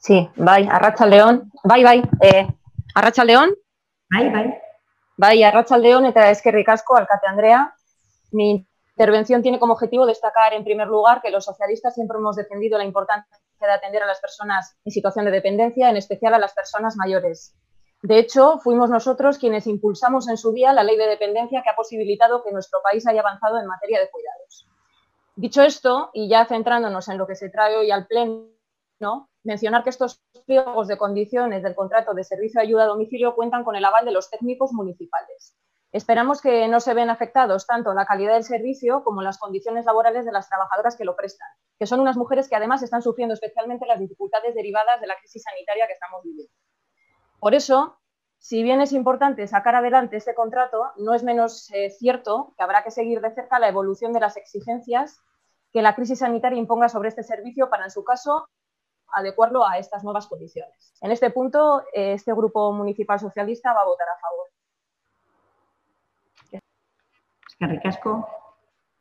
Sí, bai, arratsaldeon. Bai, arratsaldeon. Bai. Bai, arratsaldeon eta eskerrik asko, alkate Andrea. Mi intervención tiene como objetivo destacar, en primer lugar, que los socialistas siempre hemos defendido la importancia de atender a las personas en situación de dependencia, en especial a las personas mayores. De hecho, fuimos nosotros quienes impulsamos en su día la ley de dependencia que ha posibilitado que nuestro país haya avanzado en materia de cuidados. Dicho esto, y ya centrándonos en lo que se trae hoy al Pleno, mencionar que estos pliegos de condiciones del contrato de servicio de ayuda a domicilio cuentan con el aval de los técnicos municipales. Esperamos que no se vean afectados tanto la calidad del servicio como las condiciones laborales de las trabajadoras que lo prestan, que son unas mujeres que además están sufriendo especialmente las dificultades derivadas de la crisis sanitaria que estamos viviendo. Por eso, si bien es importante sacar adelante este contrato, no es menos cierto que habrá que seguir de cerca la evolución de las exigencias que la crisis sanitaria imponga sobre este servicio para, en su caso, adecuarlo a estas nuevas condiciones. En este punto, este Grupo Municipal Socialista va a votar a favor. Eskerrik asko.